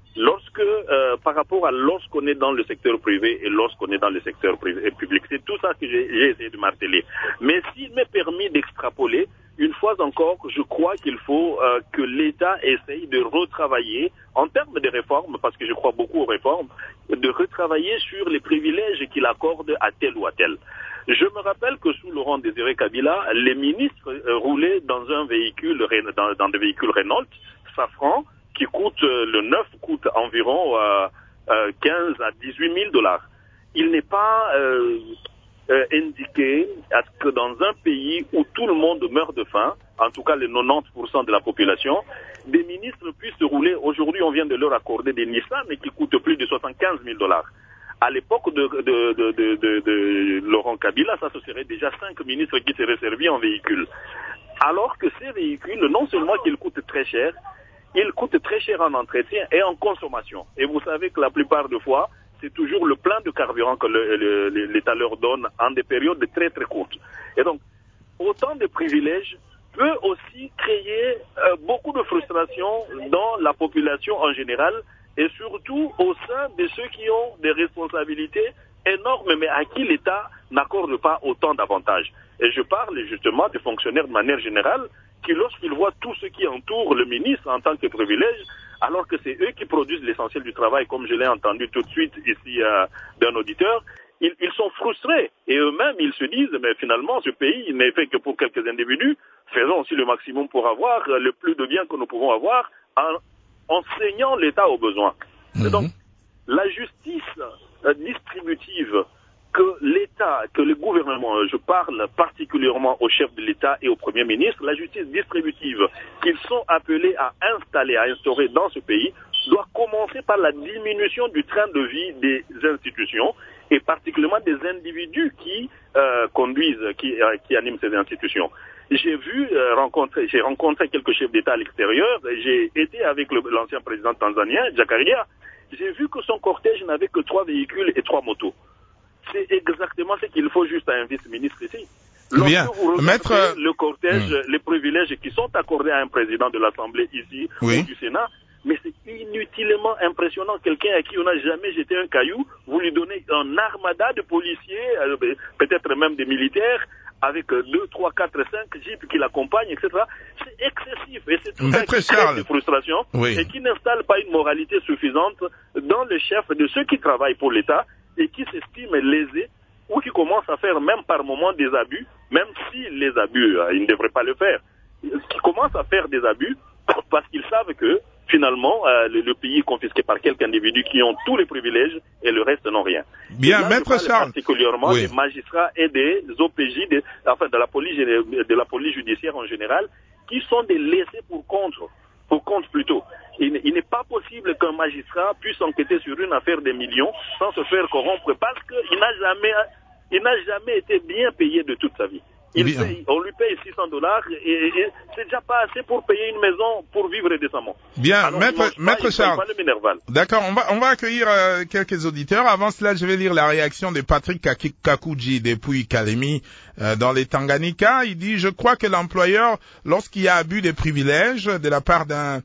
Speaker 3: par rapport à lorsqu'on est dans le secteur privé et lorsqu'on est dans le secteur public. C'est tout ça que j'ai essayé de marteler. Mais s'il m'est permis d'extrapoler, une fois encore, je crois qu'il faut que l'État essaye de retravailler, en termes de réformes, parce que je crois beaucoup aux réformes, de retravailler sur les privilèges qu'il accorde à tel ou à tel. Je me rappelle que sous Laurent Désiré Kabila, les ministres roulaient dans un véhicule, dans des véhicules Renault, Safran, qui le neuf coûte environ 15 à 18 000 $. Il n'est pas indiqué à ce que dans un pays où tout le monde meurt de faim, en tout cas les 90% de la population, des ministres puissent rouler. Aujourd'hui, on vient de leur accorder des Nissan, mais qui coûtent plus de 75 000 $. À l'époque de Laurent Kabila, ça se serait déjà 5 ministres qui seraient servis en véhicule. Alors que ces véhicules, non seulement qu'ils coûtent très cher, ils coûtent très cher en entretien et en consommation. Et vous savez que la plupart des fois, c'est toujours le plein de carburant que l'État leur donne en des périodes très très courtes. Et donc, autant de privilèges peut aussi créer beaucoup de frustration dans la population en général et surtout au sein de ceux qui ont des responsabilités énormes mais à qui l'État n'accorde pas autant d'avantages. Et je parle justement des fonctionnaires de manière générale qui, lorsqu'ils voient tout ce qui entoure le ministre en tant que privilège, alors que c'est eux qui produisent l'essentiel du travail, comme je l'ai entendu tout de suite ici d'un auditeur, ils sont frustrés. Et eux-mêmes, ils se disent, mais finalement, ce pays n'est fait que pour quelques individus, faisons aussi le maximum pour avoir le plus de biens que nous pouvons avoir en enseignant l'État aux besoins. Et donc, la justice distributive que l'État, que le gouvernement, je parle particulièrement au chef de l'État et au Premier ministre, la justice distributive qu'ils sont appelés à installer, à instaurer dans ce pays, doit commencer par la diminution du train de vie des institutions et particulièrement des individus qui conduisent, qui animent ces institutions. J'ai rencontré quelques chefs d'État à l'extérieur, j'ai été avec l'ancien président tanzanien, Jakaria, j'ai vu que son cortège n'avait que 3 véhicules et 3 motos. C'est exactement ce qu'il faut juste à un vice-ministre ici.
Speaker 2: Bien.
Speaker 3: Maître, le cortège, les privilèges qui sont accordés à un président de l'Assemblée ici ou du Sénat, mais c'est inutilement impressionnant. Quelqu'un à qui on n'a jamais jeté un caillou, vous lui donnez un armada de policiers, peut-être même des militaires, avec 2, 3, 4, 5 jeeps qui l'accompagnent, etc. C'est excessif et c'est tout ça qui crée des frustrations et qui n'installe pas une moralité suffisante dans le chef de ceux qui travaillent pour l'État et qui s'estiment lésés ou qui commencent à faire même par moments des abus, même si les abus, ils ne devraient pas le faire, qui commencent à faire des abus parce qu'ils savent que finalement le pays est confisqué par quelques individus qui ont tous les privilèges et le reste n'ont rien.
Speaker 2: Bien,
Speaker 3: là,
Speaker 2: Maître Charles.
Speaker 3: Particulièrement des magistrats et des OPJ, de la police judiciaire en général, qui sont des laissés pour compte plutôt. Il n'est pas possible qu'un magistrat puisse enquêter sur une affaire des millions sans se faire corrompre parce qu'il n'a jamais été bien payé de toute sa vie. On lui paye $600 et c'est déjà pas assez pour payer une maison pour vivre décemment.
Speaker 2: Bien,
Speaker 3: alors,
Speaker 2: Maître Charles. D'accord, on va accueillir quelques auditeurs. Avant cela, je vais lire la réaction de Patrick Kakuji depuis Kalemi dans les Tanganyika. Il dit, je crois que l'employeur, lorsqu'il y a abus des privilèges de la part d'un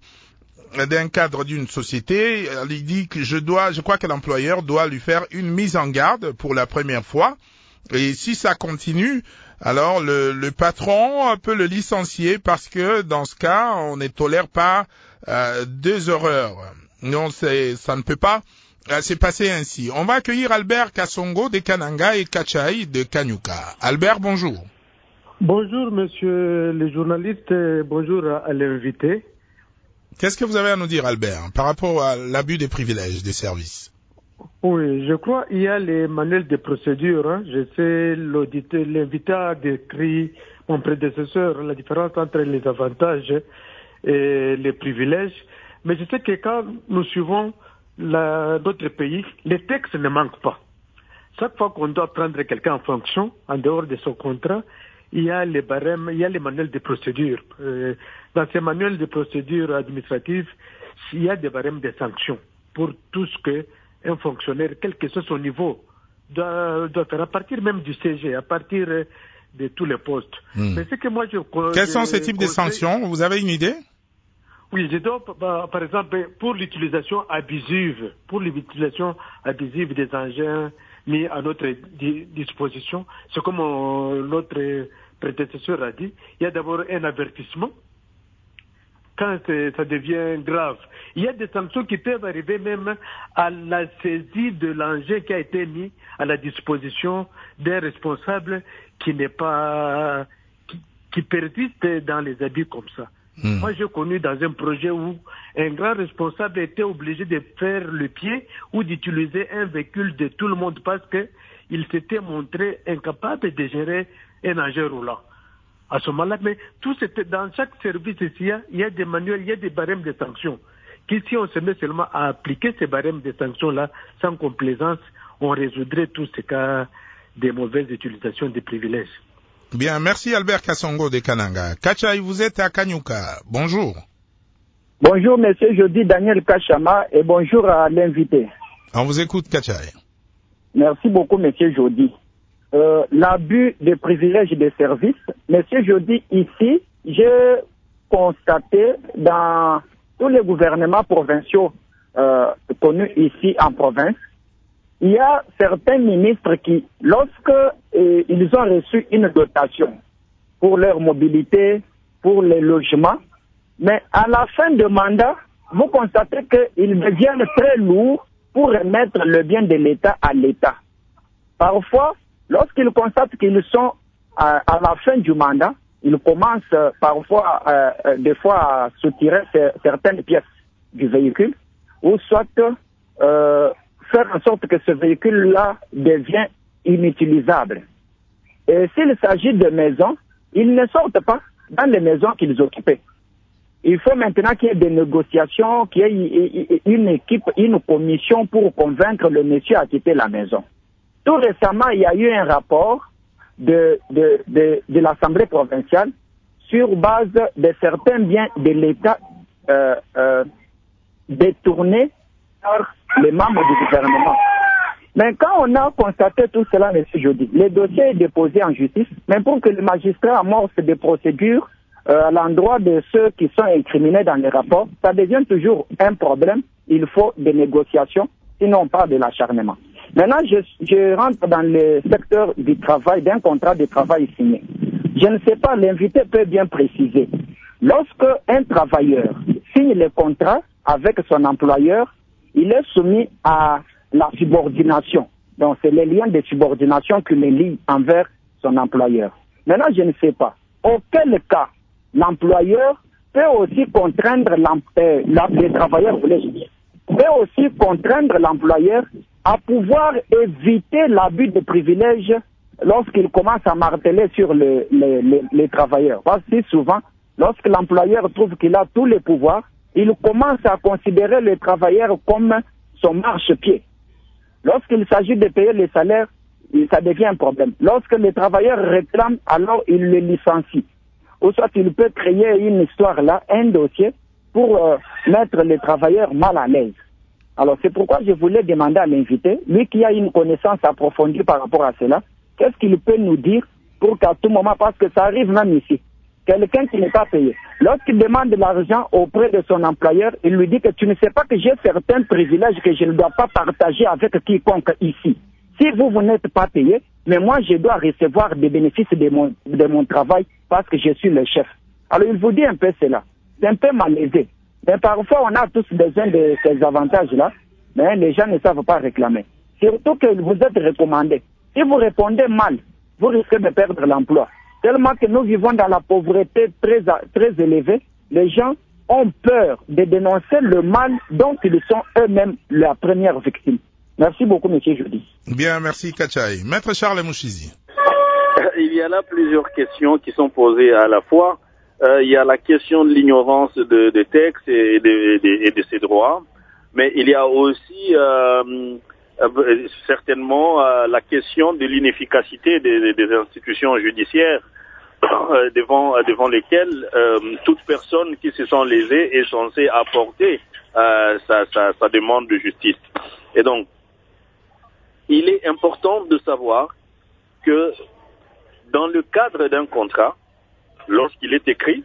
Speaker 2: cadre d'une société, il dit que je crois que l'employeur doit lui faire une mise en garde pour la première fois. Et si ça continue, alors le patron peut le licencier parce que dans ce cas, on ne tolère pas 2 erreurs. Non, ça ne peut pas s'est passé ainsi. On va accueillir Albert Kassongo de Kananga et Kachai de Kanyuka. Albert, bonjour.
Speaker 10: Bonjour, monsieur le journaliste, et bonjour à l'invité.
Speaker 2: Qu'est-ce que vous avez à nous dire, Albert, par rapport à l'abus des privilèges des services?
Speaker 10: Oui, je crois qu'il y a les manuels de procédure. Je sais, l'invité a décrit, mon prédécesseur, la différence entre les avantages et les privilèges. Mais je sais que quand nous suivons notre pays, les textes ne manquent pas. Chaque fois qu'on doit prendre quelqu'un en fonction, en dehors de son contrat, il y a les barèmes, il y a les manuels de procédure. Dans ces manuels de procédure administrative, il y a des barèmes de sanctions pour tout ce qu'un fonctionnaire, quel que soit son niveau, doit faire, à partir même du CG, à partir de tous les postes. Mais c'est que moi,
Speaker 2: quels sont ces types de sanctions? Vous avez une idée?
Speaker 10: Oui, je dois, par exemple, pour l'utilisation abusive des engins mis à notre disposition, c'est comme notre prédécesseur a dit, il y a d'abord un avertissement. Quand ça devient grave, il y a des sanctions qui peuvent arriver même à la saisie de l'engin qui a été mis à la disposition d'un responsable qui n'est pas, qui persiste dans les abus comme ça. Moi, j'ai connu dans un projet où un grand responsable était obligé de faire le pied ou d'utiliser un véhicule de tout le monde parce qu'il s'était montré incapable de gérer un engin roulant. À ce moment-là, mais tout c'était dans chaque service ici, il y a des manuels, il y a des barèmes de sanctions. Si on se met seulement à appliquer ces barèmes de sanctions-là, sans complaisance, on résoudrait tous ces cas de mauvaise utilisation des privilèges.
Speaker 2: Bien, merci Albert Kassongo de Kananga. Kachai, vous êtes à Kanyuka. Bonjour.
Speaker 11: Bonjour, monsieur, je dis Daniel Kachama et bonjour à l'invité.
Speaker 2: On vous écoute, Kachai.
Speaker 11: Merci beaucoup, monsieur Jody. L'abus des privilèges de service, monsieur Jody, ici, j'ai constaté dans tous les gouvernements provinciaux connus ici en province, il y a certains ministres qui, lorsque ils ont reçu une dotation pour leur mobilité, pour les logements, mais à la fin de mandat, vous constatez qu'ils deviennent très lourds pour remettre le bien de l'État à l'État. Parfois, lorsqu'ils constatent qu'ils sont à la fin du mandat, ils commencent parfois, des fois, à soutirer certaines pièces du véhicule, ou soit faire en sorte que ce véhicule-là devient inutilisable. Et s'il s'agit de maisons, ils ne sortent pas dans les maisons qu'ils occupaient. Il faut maintenant qu'il y ait des négociations, qu'il y ait une équipe, une commission pour convaincre le monsieur à quitter la maison. Tout récemment, il y a eu un rapport de l'Assemblée provinciale sur base de certains biens de l'État détournés par les membres du gouvernement. Mais quand on a constaté tout cela, M. Jody, le dossier est déposé en justice, mais pour que le magistrat amorce des procédures à l'endroit de ceux qui sont incriminés dans les rapports, ça devient toujours un problème. Il faut des négociations, sinon on parle de l'acharnement. Maintenant, je rentre dans le secteur du travail, d'un contrat de travail signé. Je ne sais pas, l'invité peut bien préciser. Lorsque un travailleur signe le contrat avec son employeur, il est soumis à la subordination. Donc, c'est les liens de subordination qui les lient envers son employeur. Maintenant, je ne sais pas. Auquel cas, l'employeur peut aussi contraindre le travailleur, voulais-je dire, peut aussi contraindre l'employeur à pouvoir éviter l'abus de privilèges lorsqu'il commence à marteler sur les travailleurs. Parce que souvent, lorsque l'employeur trouve qu'il a tous les pouvoirs, il commence à considérer le travailleur comme son marchepied. Lorsqu'il s'agit de payer les salaires, ça devient un problème. Lorsque le travailleur réclame, alors il le licencie. Ou soit il peut créer une histoire là, un dossier, pour mettre les travailleurs mal à l'aise. Alors c'est pourquoi je voulais demander à l'invité, lui qui a une connaissance approfondie par rapport à cela, qu'est-ce qu'il peut nous dire pour qu'à tout moment, parce que ça arrive même ici, quelqu'un qui n'est pas payé, lorsqu'il demande de l'argent auprès de son employeur, il lui dit que tu ne sais pas que j'ai certains privilèges que je ne dois pas partager avec quiconque ici. Si vous n'êtes pas payé, mais moi je dois recevoir des bénéfices de mon travail parce que je suis le chef. Alors il vous dit un peu cela. C'est un peu malaisé. Mais parfois on a tous besoin de ces avantages-là, mais les gens ne savent pas réclamer. Surtout que vous êtes recommandé. Si vous répondez mal, vous risquez de perdre l'emploi. Tellement que nous vivons dans la pauvreté très élevée, les gens ont peur de dénoncer le mal dont ils sont eux-mêmes la première victime. Merci beaucoup, M. Jody.
Speaker 2: Bien, merci, Kachai. Maître Charles Mouchizi.
Speaker 3: Il y a là plusieurs questions qui sont posées à la fois. Il y a la question de l'ignorance des textes et de ses droits. Mais il y a aussi certainement la question de l'inefficacité des institutions judiciaires devant lesquelles toute personne qui se sent lésée est censée apporter sa demande de justice. Et donc, il est important de savoir que dans le cadre d'un contrat, lorsqu'il est écrit,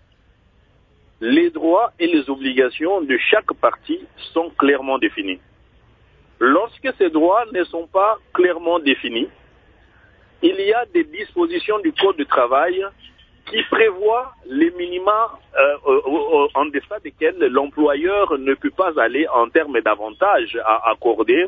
Speaker 3: les droits et les obligations de chaque partie sont clairement définis. Lorsque ces droits ne sont pas clairement définis, il y a des dispositions du Code du travail qui prévoient les minima en deçà desquels l'employeur ne peut pas aller en termes d'avantages à accorder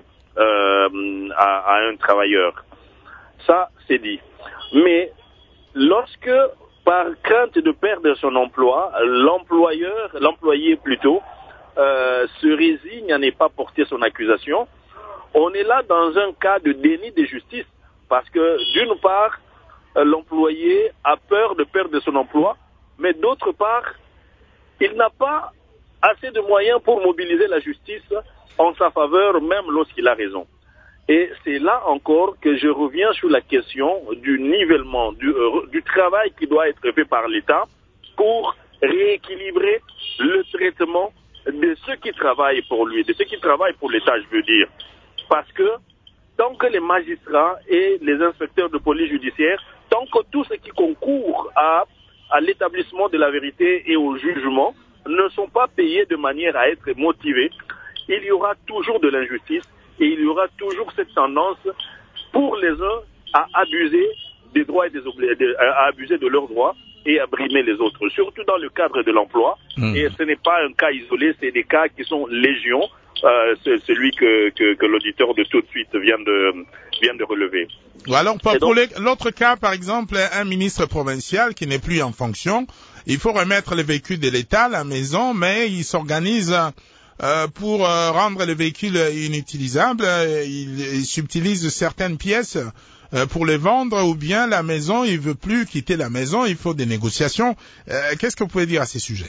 Speaker 3: à un travailleur. Ça, c'est dit. Mais lorsque, par crainte de perdre son emploi, l'employé plutôt, se résigne à ne pas porter son accusation, on est là dans un cas de déni de justice, parce que d'une part, l'employé a peur de perdre son emploi, mais d'autre part, il n'a pas assez de moyens pour mobiliser la justice en sa faveur, même lorsqu'il a raison. Et c'est là encore que je reviens sur la question du nivellement, du travail qui doit être fait par l'État pour rééquilibrer le traitement de ceux qui travaillent pour lui, de ceux qui travaillent pour l'État, je veux dire. Parce que tant que les magistrats et les inspecteurs de police judiciaire, tant que tous ceux qui concourent à l'établissement de la vérité et au jugement ne sont pas payés de manière à être motivés, il y aura toujours de l'injustice et il y aura toujours cette tendance pour les uns à abuser des droits et à abuser de leurs droits et à brimer les autres, surtout dans le cadre de l'emploi. Et ce n'est pas un cas isolé, c'est des cas qui sont légion. C'est celui que l'auditeur de tout de suite vient de relever.
Speaker 2: Alors, pour l'autre cas, par exemple, un ministre provincial qui n'est plus en fonction, il faut remettre le véhicule de l'État à la maison, mais il s'organise pour rendre le véhicule inutilisable. Il subtilise certaines pièces pour les vendre, ou bien la maison, il veut plus quitter la maison, il faut des négociations. Qu'est-ce que vous pouvez dire à ces sujets?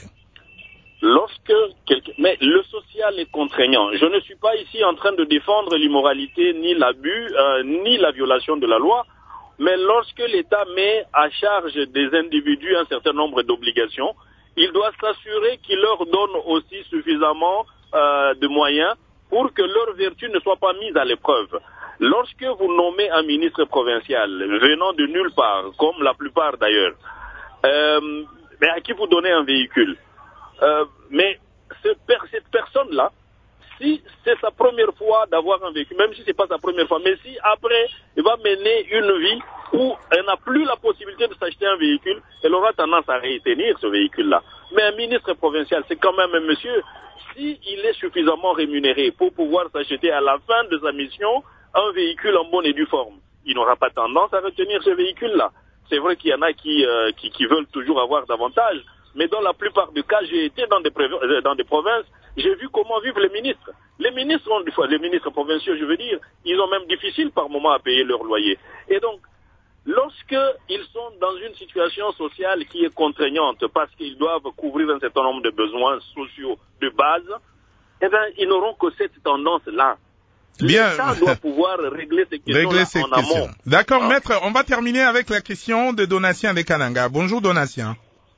Speaker 3: Mais le social est contraignant. Je ne suis pas ici en train de défendre l'immoralité, ni l'abus, ni la violation de la loi, mais lorsque l'État met à charge des individus un certain nombre d'obligations, il doit s'assurer qu'il leur donne aussi suffisamment de moyens pour que leur vertu ne soit pas mise à l'épreuve. Lorsque vous nommez un ministre provincial venant de nulle part, comme la plupart d'ailleurs, mais à qui vous donnez un véhicule, mais cette personne-là, si c'est sa première fois d'avoir un véhicule, même si c'est pas sa première fois, mais si après, il va mener une vie où elle n'a plus la possibilité de s'acheter un véhicule, elle aura tendance à retenir ce véhicule-là. Mais un ministre provincial, c'est quand même un monsieur, s'il est suffisamment rémunéré pour pouvoir s'acheter à la fin de sa mission un véhicule en bonne et due forme, il n'aura pas tendance à retenir ce véhicule-là. C'est vrai qu'il y en a qui veulent toujours avoir davantage, mais dans la plupart des cas, j'ai été dans des provinces, j'ai vu comment vivent les ministres. Les ministres provinciaux, je veux dire, ils ont même difficile par moment à payer leur loyer. Et donc, lorsqu'ils sont dans une situation sociale qui est contraignante parce qu'ils doivent couvrir un certain nombre de besoins sociaux de base, eh bien, ils n'auront que cette tendance-là.
Speaker 2: Bien.
Speaker 3: L'État doit pouvoir régler ces questions en amont.
Speaker 2: D'accord, maître, on va terminer avec la question de Donatien de Kananga. Bonjour Donatien.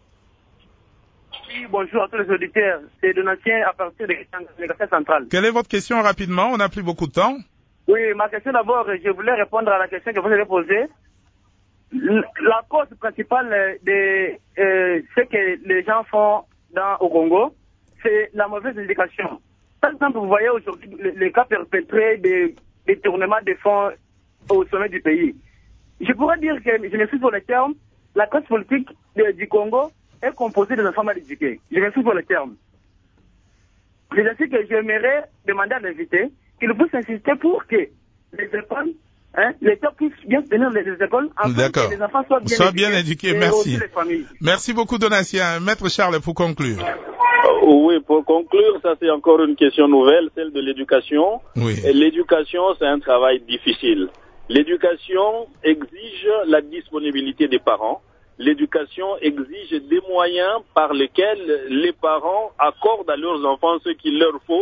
Speaker 12: Oui, bonjour à tous les auditeurs. C'est Donatien à partir de l'Éducation centrale.
Speaker 2: Quelle est votre question rapidement? On n'a plus beaucoup de temps.
Speaker 12: Oui, ma question d'abord, je voulais répondre à la question que vous avez posée. La cause principale de ce que les gens font au Congo, c'est la mauvaise éducation. Par exemple, vous voyez aujourd'hui les cas perpétrés de détournement de fonds au sommet du pays. Je pourrais dire que, je m'excuse pour le terme, la classe politique du Congo est composée de enfants mal éduqués. Je m'excuse pour le terme. C'est ainsi que j'aimerais demander à l'invité qu'il puisse insister pour que les écoles, l'État puisse bien tenir les écoles afin que les enfants soient bien éduqués.
Speaker 2: Merci. Merci beaucoup Donatien. Maître Charles, pour conclure.
Speaker 3: Oui, pour conclure, ça c'est encore une question nouvelle, celle de l'éducation.
Speaker 2: Oui.
Speaker 3: L'éducation, c'est un travail difficile. L'éducation exige la disponibilité des parents. L'éducation exige des moyens par lesquels les parents accordent à leurs enfants ce qu'il leur faut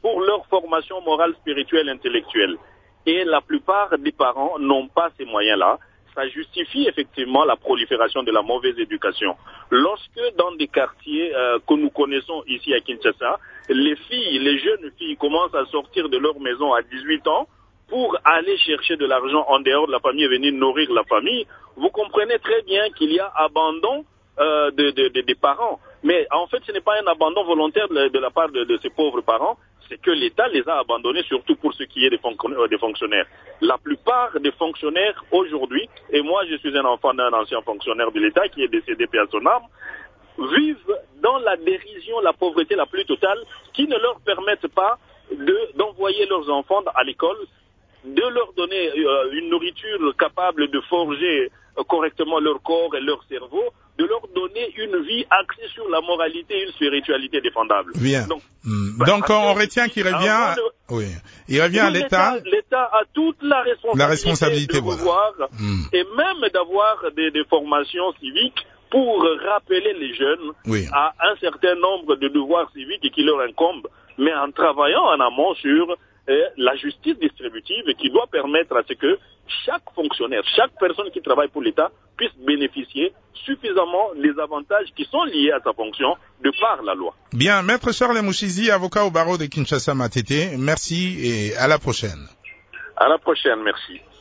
Speaker 3: pour leur formation morale, spirituelle, intellectuelle. Et la plupart des parents n'ont pas ces moyens-là. Ça justifie effectivement la prolifération de la mauvaise éducation. Lorsque dans des quartiers que nous connaissons ici à Kinshasa, les jeunes filles commencent à sortir de leur maison à 18 ans pour aller chercher de l'argent en dehors de la famille et venir nourrir la famille, vous comprenez très bien qu'il y a abandon des parents. Mais en fait, ce n'est pas un abandon volontaire de la part de ces pauvres parents, c'est que l'État les a abandonnés, surtout pour ce qui est des fonctionnaires. La plupart des fonctionnaires aujourd'hui, et moi je suis un enfant d'un ancien fonctionnaire de l'État qui est décédé paix à son âme, vivent dans la dérision, la pauvreté la plus totale, qui ne leur permettent pas d'envoyer leurs enfants à l'école, de leur donner une nourriture capable de forger correctement leur corps et leur cerveau, de leur donner une vie axée sur la moralité et une spiritualité défendable.
Speaker 2: Bien. Donc on retient qu'il revient, il revient à l'État.
Speaker 3: L'État a toute la responsabilité de revoir et même d'avoir des formations civiques pour rappeler les jeunes à un certain nombre de devoirs civiques qui leur incombent, mais en travaillant en amont sur la justice distributive qui doit permettre à ce que chaque fonctionnaire, chaque personne qui travaille pour l'État puisse bénéficier suffisamment des avantages qui sont liés à sa fonction de par la loi.
Speaker 2: Bien, Maître Charles Mouchizi, avocat au barreau de Kinshasa Matete, merci et à la prochaine.
Speaker 3: À la prochaine, merci.